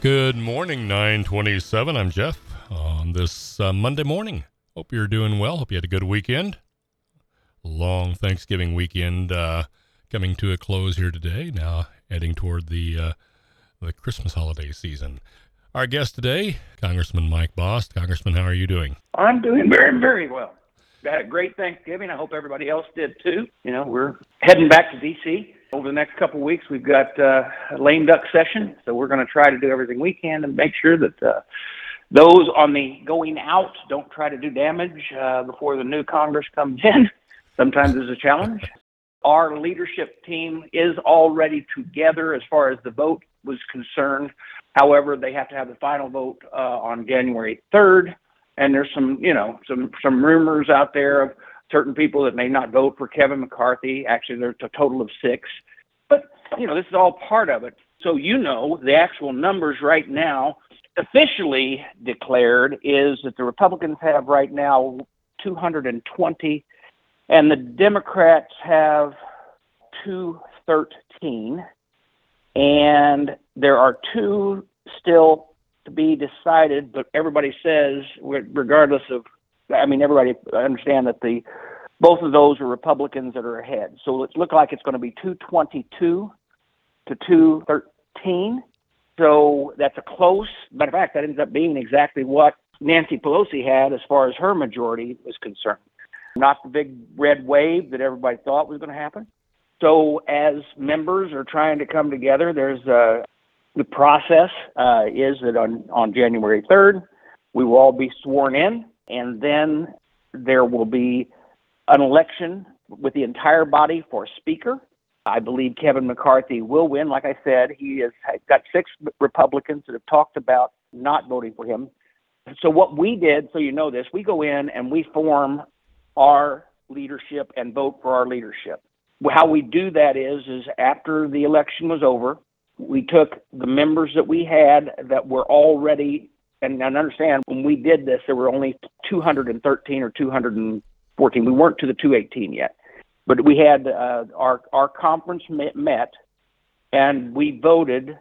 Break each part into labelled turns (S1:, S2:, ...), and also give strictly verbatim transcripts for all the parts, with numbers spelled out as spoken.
S1: Good morning, nine twenty-seven. I'm Jeff on this uh, Monday morning. Hope you're doing well. Hope you had a good weekend. Long Thanksgiving weekend uh, coming to a close here today. Now heading toward the uh, the Christmas holiday season. Our guest today, Congressman Mike Bost. Congressman, how are you doing?
S2: I'm doing very, very well. Had a great Thanksgiving. I hope everybody else did too. You know, we're heading back to D C over the next couple of weeks. We've got uh, a lame duck session, so we're going to try to do everything we can to make sure that uh, those on the going out don't try to do damage uh, before the new Congress comes in. Sometimes it's a challenge. Our leadership team is already together as far as the vote was concerned. However, they have to have the final vote uh, on January third. And there's some, you know, some, some rumors out there of certain people that may not vote for Kevin McCarthy. Actually, there's a total of six. But, you know, this is all part of it. So, you know, the actual numbers right now, officially declared, is that the Republicans have right now two hundred twenty, and the Democrats have two hundred thirteen. And there are two still to be decided, but everybody says, regardless of, I mean, everybody understand that the both of those are Republicans that are ahead. So it looks like it's going to be two twenty-two to two thirteen. So that's a close. Matter of fact, that ends up being exactly what Nancy Pelosi had as far as her majority was concerned. Not the big red wave that everybody thought was going to happen. So as members are trying to come together, there's a The process uh, is that on, on January third, we will all be sworn in, and then there will be an election with the entire body for speaker. I believe Kevin McCarthy will win. Like I said, he has got six Republicans that have talked about not voting for him. So what we did, so you know this, we go in and we form our leadership and vote for our leadership. How we do that is, is after the election was over, we took the members that we had that were already, and, and understand when we did this, there were only two hundred thirteen or two hundred fourteen. We weren't to the two hundred eighteen yet, but we had uh, our our conference met, and we voted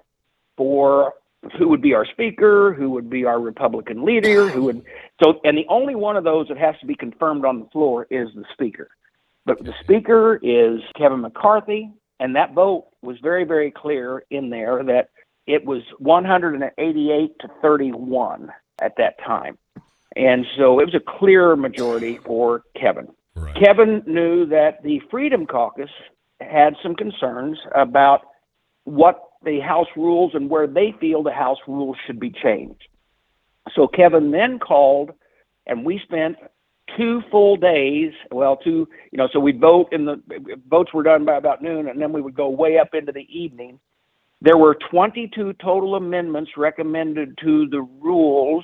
S2: for who would be our speaker, who would be our Republican leader, who would so, and the only one of those that has to be confirmed on the floor is the speaker. But the speaker is Kevin McCarthy. And that vote was very, very clear in there that it was one hundred eighty-eight to thirty-one at that time. And so it was a clear majority for Kevin.
S1: Right.
S2: Kevin knew that the Freedom Caucus had some concerns about what the House rules and where they feel the House rules should be changed. So Kevin then called, and we spent two full days, well, two, you know, so we'd vote in the, votes were done by about noon, and then we would go way up into the evening. There were twenty-two total amendments recommended to the rules,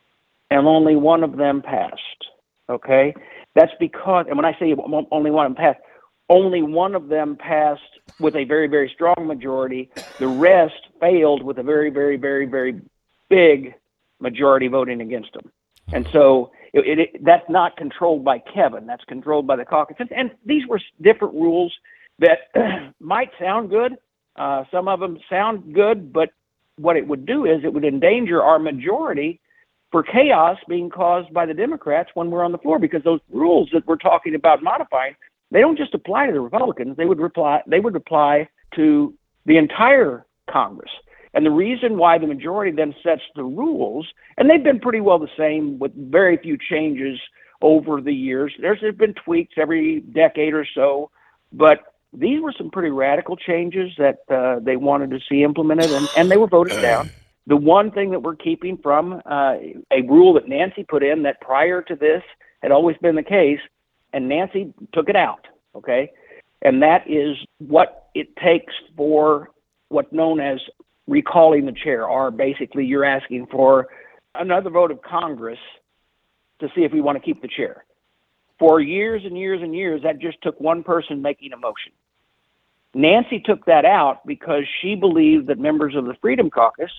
S2: and only one of them passed, okay? That's because, and when I say only one of them passed, only one of them passed with a very, very strong majority. The rest failed with a very, very, very, very big majority voting against them. And so it, it, it, that's not controlled by Kevin. That's controlled by the caucus. And, and these were different rules that might sound good. Uh, some of them sound good, but what it would do is it would endanger our majority for chaos being caused by the Democrats when we're on the floor, because those rules that we're talking about modifying, they don't just apply to the Republicans. They would reply, they would apply to the entire Congress. And the reason why the majority then sets the rules, and they've been pretty well the same with very few changes over the years. There's been tweaks every decade or so, but these were some pretty radical changes that uh, they wanted to see implemented, and, and they were voted down. The one thing that we're keeping from uh, a rule that Nancy put in that prior to this had always been the case, and Nancy took it out, okay? And that is what it takes for what's known as recalling the chair, or basically you're asking for another vote of Congress to see if we want to keep the chair. For years and years and years, that just took one person making a motion. Nancy took that out because she believed that members of the Freedom Caucus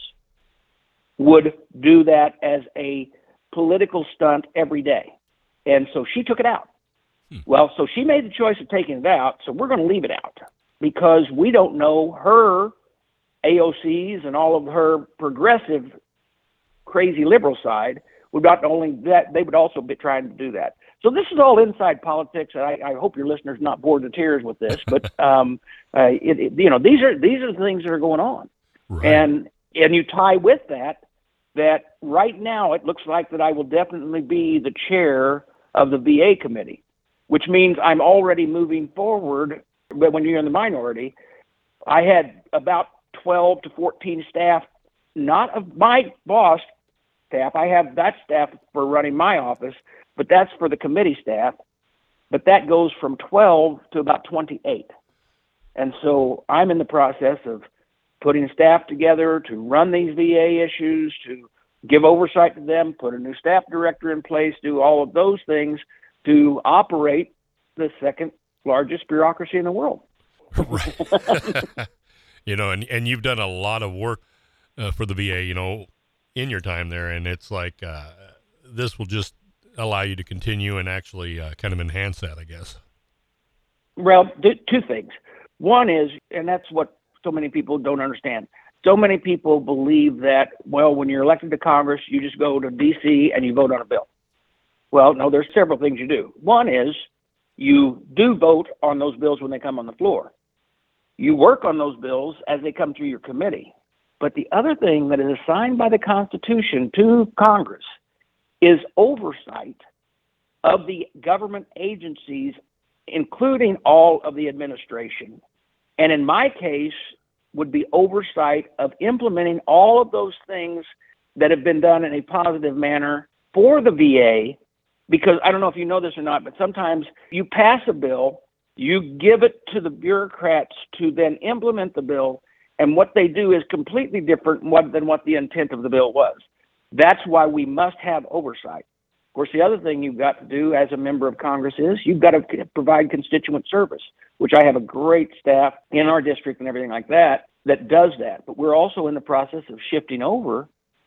S2: would do that as a political stunt every day. And so she took it out. Hmm. Well, so she made the choice of taking it out, so we're going to leave it out because we don't know her A O Cs and all of her progressive, crazy liberal side would not only that, they would also be trying to do that. So this is all inside politics, and I, I hope your listeners are not bored to tears with this. But um, uh, it, it, you know, these are these are the things that are going on,
S1: Right.
S2: and and you tie with that that right now it looks like that I will definitely be the chair of the V A committee, which means I'm already moving forward. But when you're in the minority, I had about twelve to fourteen staff, not of my boss staff. I have that staff for running my office, but that's for the committee staff. But that goes from twelve to about twenty-eight. And so I'm in the process of putting staff together to run these V A issues, to give oversight to them, put a new staff director in place, do all of those things to operate the second largest bureaucracy in the world.
S1: Right. You know, and, and you've done a lot of work uh, for the V A, you know, in your time there, and it's like uh, this will just allow you to continue and actually uh, kind of enhance that, I guess.
S2: Well, two things. One is, and that's what so many people don't understand. So many people believe that, well, when you're elected to Congress, you just go to D C and you vote on a bill. Well, no, there's several things you do. One is you do vote on those bills when they come on the floor. You work on those bills as they come through your committee. But the other thing that is assigned by the Constitution to Congress is oversight of the government agencies, including all of the administration. And in my case, would be oversight of implementing all of those things that have been done in a positive manner for the V A, because I don't know if you know this or not, but sometimes you pass a bill, you give it to the bureaucrats to then implement the bill, and what they do is completely different than what the intent of the bill was. That's why we must have oversight. Of course, the other thing you've got to do as a member of Congress is you've got to provide constituent service, which I have a great staff in our district and everything like that that does that. But we're also in the process of shifting over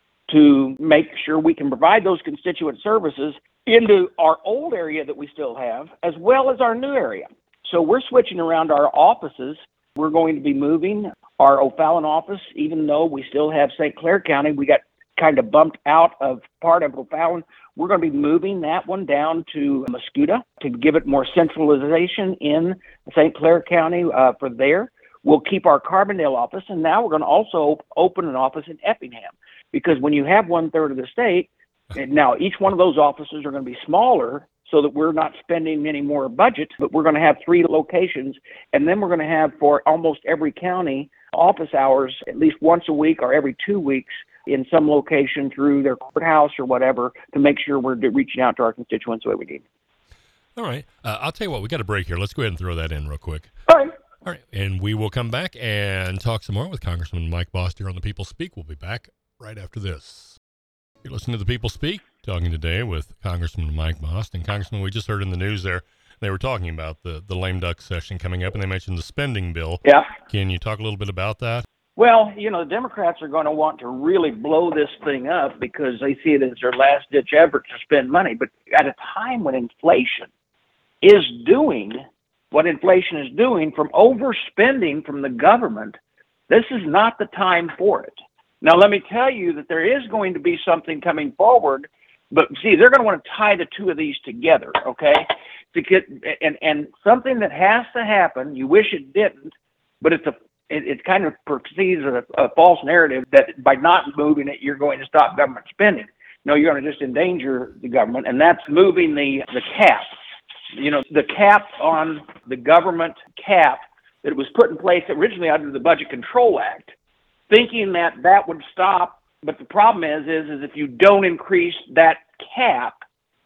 S2: to make sure we can provide those constituent services into our old area that we still have, as well as our new area. So we're switching around our offices. We're going to be moving our O'Fallon office, even though we still have Saint Clair County. We got kind of bumped out of part of O'Fallon. We're going to be moving that one down to Mascoutah to give it more centralization in Saint Clair County uh, for there. We'll keep our Carbondale office, and now we're going to also open an office in Effingham, because when you have one third of the state, and now each one of those offices are going to be smaller so that we're not spending any more budget, but we're going to have three locations, and then we're going to have for almost every county office hours at least once a week or every two weeks in some location through their courthouse or whatever to make sure we're reaching out to our constituents the way we need.
S1: All right. Uh, I'll tell you what, we got a break here. Let's go ahead and throw that in real quick.
S2: All right.
S1: All right. And we will come back and talk some more with Congressman Mike Bost here on The People Speak. We'll be back right after this. You're listening to The People Speak, talking today with Congressman Mike Bost. And Congressman, we just heard in the news there, they were talking about the, the lame duck session coming up, and they mentioned the spending bill.
S2: Yeah.
S1: Can you talk a little bit about that?
S2: Well, you know, the Democrats are going to want to really blow this thing up because they see it as their last-ditch effort to spend money. But at a time when inflation is doing what inflation is doing from overspending from the government, this is not the time for it. Now, let me tell you that there is going to be something coming forward, but see, they're going to want to tie the two of these together, okay? To get, and, and something that has to happen, you wish it didn't, but it's a It, it kind of perceives a, a false narrative that by not moving it, you're going to stop government spending. No, you're going to just endanger the government, and that's moving the, the cap. You know, the cap on the government cap that was put in place originally under the Budget Control Act, thinking that that would stop. But the problem is, is, is if you don't increase that cap,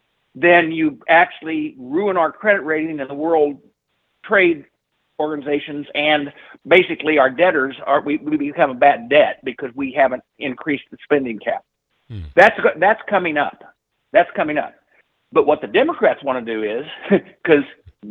S2: then you actually ruin our credit rating in the World Trade organizations, and basically our debtors are we, we become a bad debt because we haven't increased the spending cap. Hmm. That's that's coming up. That's coming up. But what the Democrats want to do is, because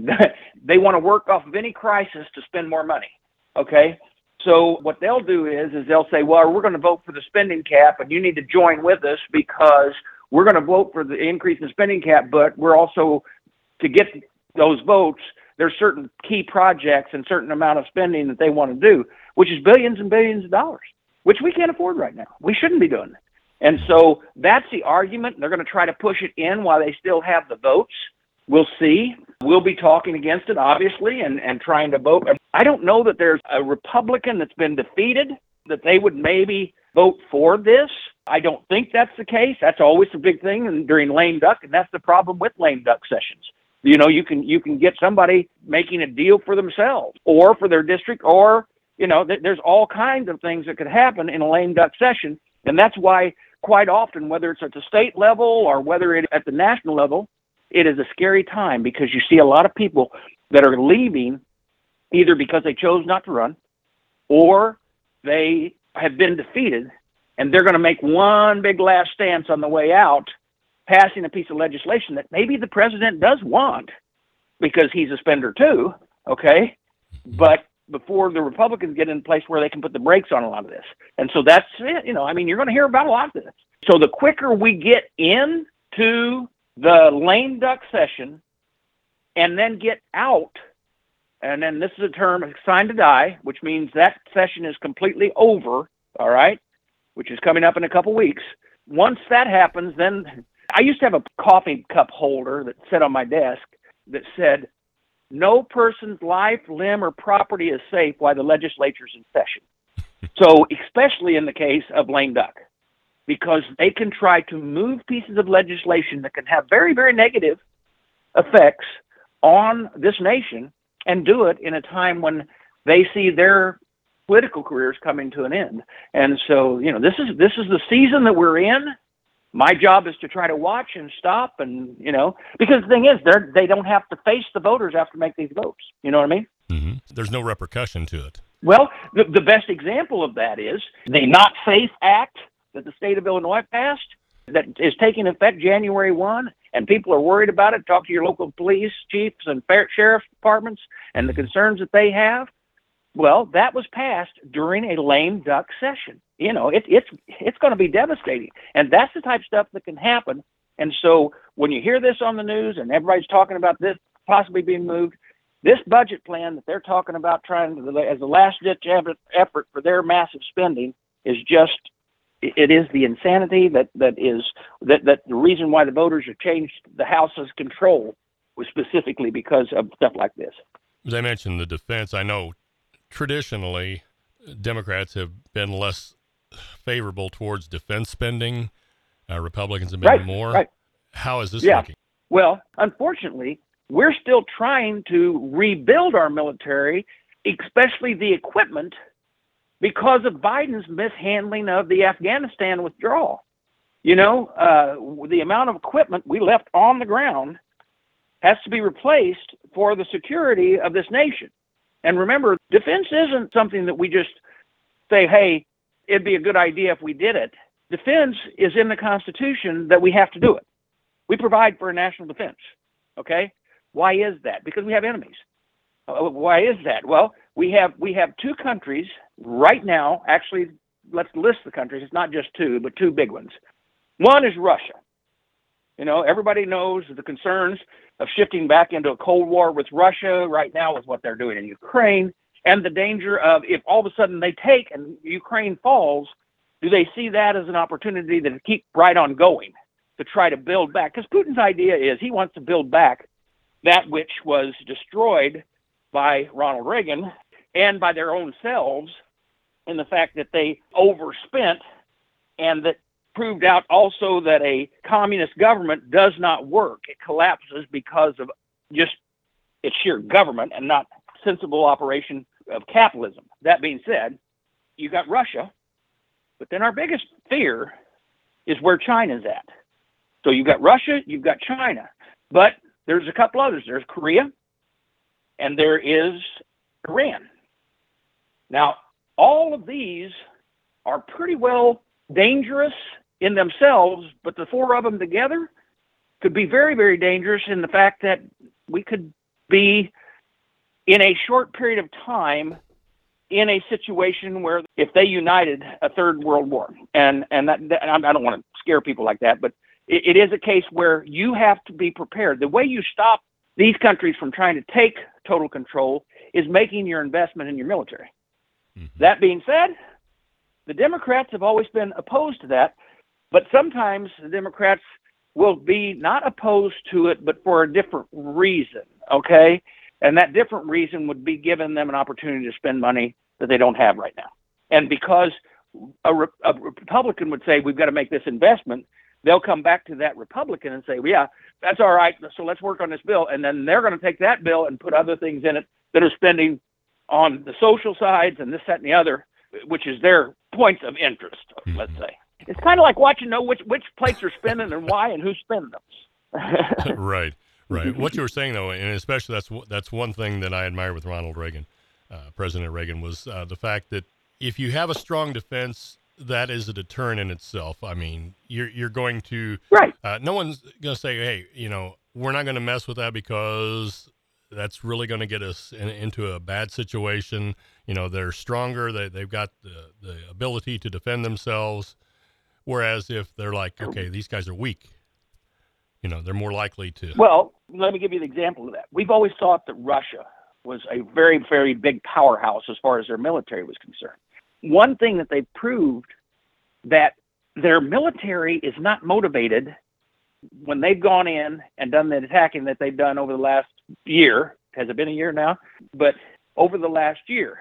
S2: they want to work off of any crisis to spend more money. Okay, so what they'll do is is they'll say, well, we're going to vote for the spending cap, and you need to join with us because we're going to vote for the increase in the spending cap, but we're also to get those votes. there's certain key projects and certain amount of spending that they want to do, which is billions and billions of dollars, which we can't afford right now. We shouldn't be doing it. And so that's the argument. They're going to try to push it in while they still have the votes. We'll see. We'll be talking against it, obviously, and, and trying to vote. I don't know that there's a Republican that's been defeated that they would maybe vote for this. I don't think that's the case. That's always the big thing during lame duck, and that's the problem with lame duck sessions. You know, you can you can get somebody making a deal for themselves or for their district, or, you know, th- there's all kinds of things that could happen in a lame duck session. And that's why quite often, whether it's at the state level or whether it's at the national level, it is a scary time because you see a lot of people that are leaving either because they chose not to run or they have been defeated and they're going to make one big last stance on the way out, passing a piece of legislation that maybe the president does want because he's a spender too, okay? But before the Republicans get in a place where they can put the brakes on a lot of this. And so that's it. You know, I mean, you're going to hear about a lot of this. So the quicker we get into the lame duck session and then get out, and then this is a term, signed to die, which means that session is completely over, all right, which is coming up in a couple weeks. Once that happens, then I used to have a coffee cup holder that sat on my desk that said, "No person's life, limb, or property is safe while the legislature's in session." So especially in the case of lame duck, because they can try to move pieces of legislation that can have very, very negative effects on this nation and do it in a time when they see their political careers coming to an end. And so, you know, this is this is the season that we're in. My job is to try to watch and stop, and, you know, because the thing is, they're, they don't have to face the voters after make these votes. You know what I mean?
S1: Mm-hmm. There's no repercussion to it.
S2: Well, the, the best example of that is the Not Safe Act that the state of Illinois passed that is taking effect January first, and people are worried about it. Talk to your local police chiefs and sheriff's departments and the concerns that they have. Well, that was passed during a lame duck session. You know, it, it's it's going to be devastating. And that's the type of stuff that can happen. And so when you hear this on the news and everybody's talking about this possibly being moved, this budget plan that they're talking about trying to, as a last-ditch effort for their massive spending is just, it is the insanity that, that is, that, that the reason why the voters have changed the House's control was specifically because of stuff like this.
S1: As I mentioned, the defense, I know traditionally Democrats have been less favorable towards defense spending. Uh, Republicans have been
S2: right,
S1: more.
S2: Right.
S1: How is this
S2: yeah.
S1: looking?
S2: Well, unfortunately, we're still trying to rebuild our military, especially the equipment, because of Biden's mishandling of the Afghanistan withdrawal. You know, uh, the amount of equipment we left on the ground has to be replaced for the security of this nation. And remember, defense isn't something that we just say, hey, it'd be a good idea if we did it. Defense is in the Constitution that we have to do it. We provide for a national defense, okay? Why is that? Because we have enemies. Uh, why is that? Well, we have we have two countries right now. Actually, let's list the countries. It's not just two, but two big ones. One is Russia. You know, everybody knows the concerns of shifting back into a Cold War with Russia right now with what they're doing in Ukraine, and the danger of if all of a sudden they take and Ukraine falls, do they see that as an opportunity to keep right on going, to try to build back? Because Putin's idea is he wants to build back that which was destroyed by Ronald Reagan and by their own selves in the fact that they overspent, and that proved out also that a communist government does not work. It collapses because of just its sheer government and not sensible operation of capitalism. That being said, you got Russia, but then our biggest fear is where China's at. So you've got Russia, you've got China, but there's a couple others. There's Korea, and there is Iran. Now, all of these are pretty well dangerous in themselves, but the four of them together could be very, very dangerous in the fact that we could be in a short period of time in a situation where if they united, a third world war. And and that, that I don't want to scare people like that, but it, it is a case where you have to be prepared. The way you stop these countries from trying to take total control is making your investment in your military.
S1: Mm-hmm.
S2: That being said, the Democrats have always been opposed to that, but sometimes the Democrats will be not opposed to it, but for a different reason, okay? And that different reason would be giving them an opportunity to spend money that they don't have right now. And because a, Re- a Republican would say, we've got to make this investment, they'll come back to that Republican and say, well, yeah, that's all right, so let's work on this bill. And then they're going to take that bill and put other things in it that are spending on the social sides and this, that, and the other, which is their points of interest,
S1: Mm-hmm.
S2: let's say. It's kind of like watching know which, which plates are spinning and why and who's spinning them.
S1: Right, right. What you were saying, though, and especially that's that's one thing that I admire with Ronald Reagan, uh, President Reagan, was uh, the fact that if you have a strong defense, that is a deterrent in itself. I mean, you're you're going to
S2: right.
S1: Uh, no one's going to say, hey, you know, we're not going to mess with that because that's really going to get us in, into a bad situation. You know, they're stronger. They they've got the the ability to defend themselves. Whereas if they're like, okay, these guys are weak, you know, they're more likely to.
S2: Well, let me give you an example of that. We've always thought that Russia was a very, very big powerhouse as far as their military was concerned. One thing that they proved that their military is not motivated when they've gone in and done the attacking that they've done over the last year. Has it been a year now? But over the last year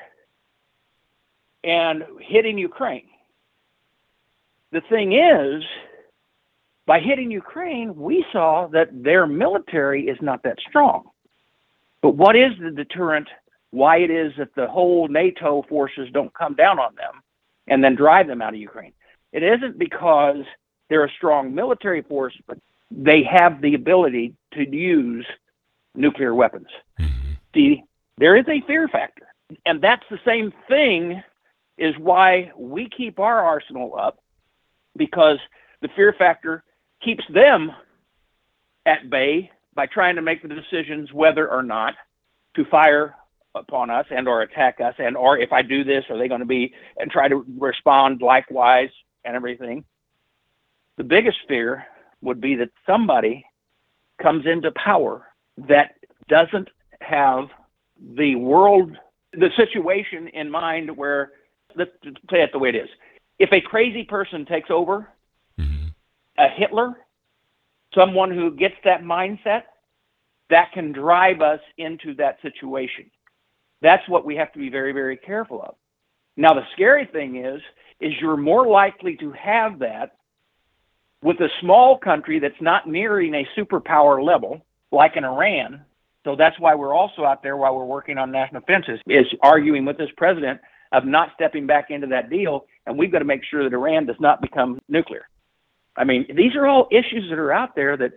S2: and hitting Ukraine. The thing is, by hitting Ukraine, we saw that their military is not that strong. But what is the deterrent? Why it is that the whole NATO forces don't come down on them and then drive them out of Ukraine? It isn't because they're a strong military force, but they have the ability to use nuclear weapons.
S1: Mm-hmm.
S2: See, there is a fear factor. And that's the same thing is why we keep our arsenal up, because the fear factor keeps them at bay by trying to make the decisions whether or not to fire upon us and or attack us, and or if I do this, are they going to be, and try to respond likewise and everything. The biggest fear would be that somebody comes into power that doesn't have the world, the situation in mind where, let's say it the way it is. If a crazy person takes over,
S1: Mm-hmm.
S2: a Hitler, someone who gets that mindset, that can drive us into that situation. That's what we have to be very, very careful of. Now, the scary thing is, is you're more likely to have that with a small country that's not nearing a superpower level, like in Iran. So that's why we're also out there while we're working on national defenses, is arguing with this president of not stepping back into that deal, and we've got to make sure that Iran does not become nuclear. I mean, these are all issues that are out there that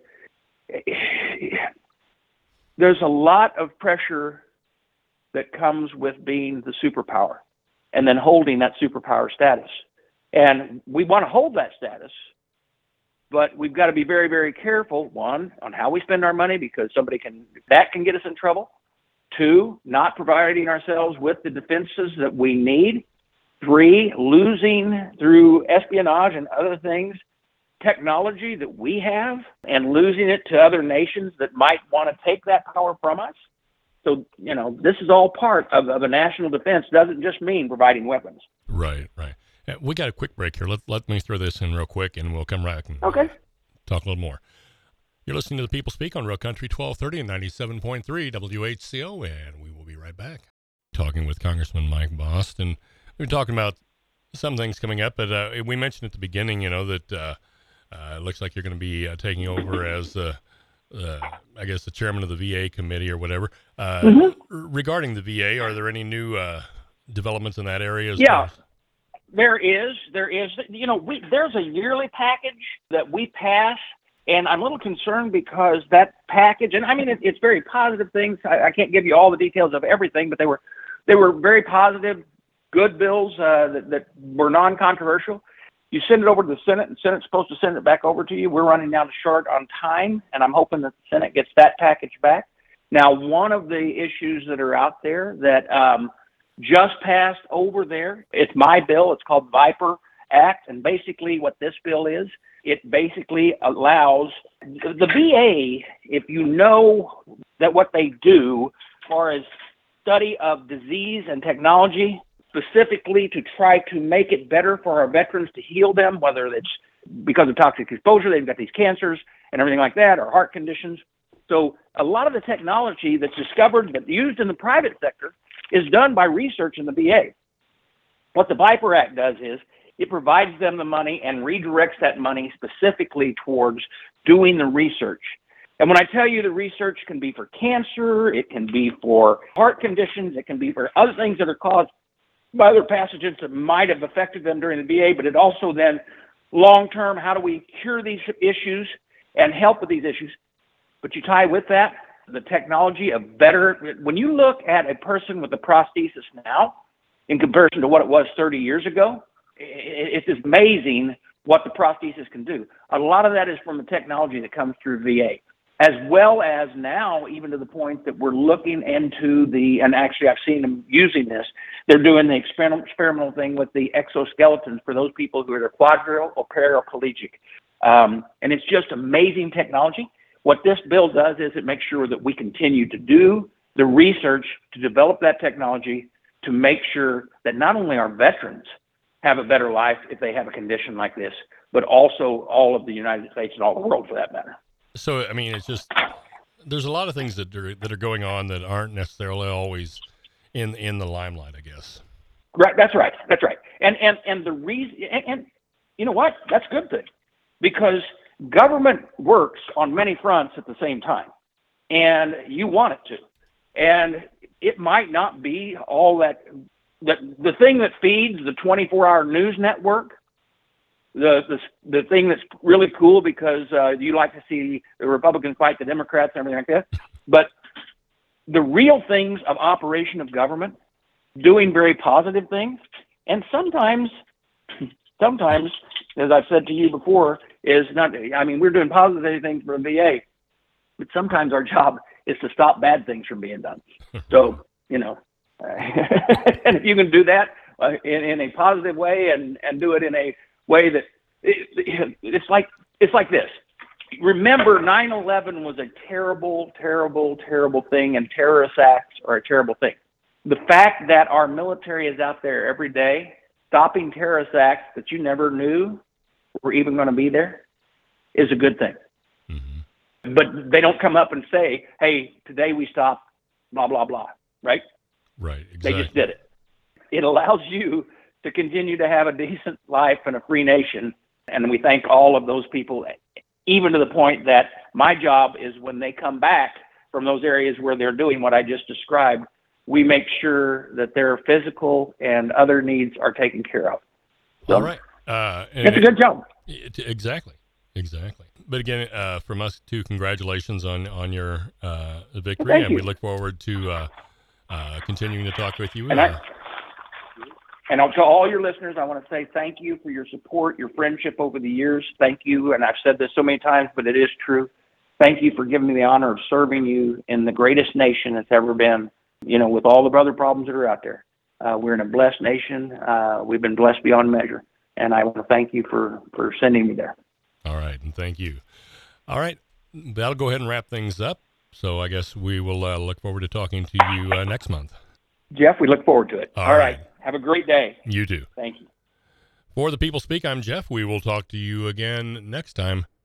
S2: there's a lot of pressure that comes with being the superpower and then holding that superpower status. And we want to hold that status, but we've got to be very, very careful, one, on how we spend our money, because somebody can, that can get us in trouble. Two, not providing ourselves with the defenses that we need. Three, losing through espionage and other things technology that we have and losing it to other nations that might want to take that power from us. So, you know, this is all part of, of a national defense. Doesn't just mean providing weapons.
S1: Right, right. Uh, we got a quick break here. Let, let me throw this in real quick, and we'll come back and
S2: Okay.
S1: talk a little more. You're listening to The People Speak on Real Country twelve thirty and ninety-seven point three W H C O, and we will be right back. Talking with Congressman Mike Bost, and we're talking about some things coming up, but uh, we mentioned at the beginning, you know, that uh, uh, it looks like you're going to be uh, taking over as, uh, uh, I guess, the chairman of the V A committee or whatever. Uh,
S2: Mhm.
S1: Regarding the V A, are there any new uh, developments in that area? As
S2: Yeah.
S1: far as-
S2: There is, there is, you know, we, there's a yearly package that we pass, and I'm a little concerned because that package, and I mean, it, it's very positive things. I, I can't give you all the details of everything, but they were, they were very positive, good bills uh, that, that were non-controversial. You send it over to the Senate, and the Senate's supposed to send it back over to you. We're running down short on time, and I'm hoping that the Senate gets that package back. Now, one of the issues that are out there that um, just passed over there, it's my bill. It's called Viper Act, and basically what this bill is, it basically allows the V A, if you know that what they do far as study of disease and technology, specifically to try to make it better for our veterans to heal them, whether it's because of toxic exposure, they've got these cancers and everything like that, or heart conditions. So a lot of the technology that's discovered but used in the private sector is done by research in the V A. What the Viper Act does is it provides them the money and redirects that money specifically towards doing the research. And when I tell you the research can be for cancer, it can be for heart conditions, it can be for other things that are caused by other pathogens that might have affected them during the V A, but it also then long-term, how do we cure these issues and help with these issues? But you tie with that the technology of better, when you look at a person with a prosthesis now in comparison to what it was thirty years ago, it's amazing what the prosthesis can do. A lot of that is from the technology that comes through V A, as well as now even to the point that we're looking into the, and actually I've seen them using this, they're doing the experiment, experimental thing with the exoskeletons for those people who are quadril or paraplegic. Um, and it's just amazing technology. What this bill does is it makes sure that we continue to do the research to develop that technology to make sure that not only our veterans have a better life if they have a condition like this, but also all of the United States and all the world for that matter.
S1: So, I mean, it's just, there's a lot of things that are, that are going on that aren't necessarily always in, in the limelight, I guess.
S2: Right. That's right. That's right. And, and, and the reason, and, and you know what? That's a good thing, because government works on many fronts at the same time, and you want it to. And it might not be all that, the, the thing that feeds the twenty-four hour news network, the, the, the thing that's really cool because uh, you like to see the Republicans fight the Democrats and everything like that. But the real things of operation of government, doing very positive things, and sometimes, sometimes, as I've said to you before, is not, I mean, we're doing positive things for the V A, but sometimes our job is to stop bad things from being done. So, you know, uh, and if you can do that uh, in, in a positive way and, and do it in a way that it, it, it's like, it's like this. Remember, nine eleven was a terrible, terrible, terrible thing, and terrorist acts are a terrible thing. The fact that our military is out there every day stopping terrorist acts that you never knew were even going to be there is a good thing. Mm-hmm. But they don't come up and say, hey, today we stopped blah, blah, blah, right?
S1: Right, exactly.
S2: They just did it. It allows you to continue to have a decent life and a free nation, and we thank all of those people, even to the point that my job is when they come back from those areas where they're doing what I just described, we make sure that their physical and other needs are taken care of. So,
S1: all right. Uh,
S2: it's a good job.
S1: It, exactly. Exactly. But again, uh, from us too, congratulations on, on your uh, victory.
S2: Well,
S1: and
S2: you.
S1: we look forward to uh, uh, continuing to talk with you.
S2: And,
S1: uh,
S2: I, and to all your listeners, I want to say thank you for your support, your friendship over the years. Thank you. And I've said this so many times, but it is true. Thank you for giving me the honor of serving you in the greatest nation that's ever been, you know, with all the other problems that are out there. Uh, we're in a blessed nation. Uh, we've been blessed beyond measure. And I want to thank you for, for sending me there.
S1: All right. And thank you. All right. That'll go ahead and wrap things up. So I guess we will uh, look forward to talking to you uh, next month.
S2: Jeff, we look forward to it.
S1: All,
S2: All right.
S1: right.
S2: Have a great day.
S1: You too.
S2: Thank you.
S1: For The People Speak, I'm Jeff. We will talk to you again next time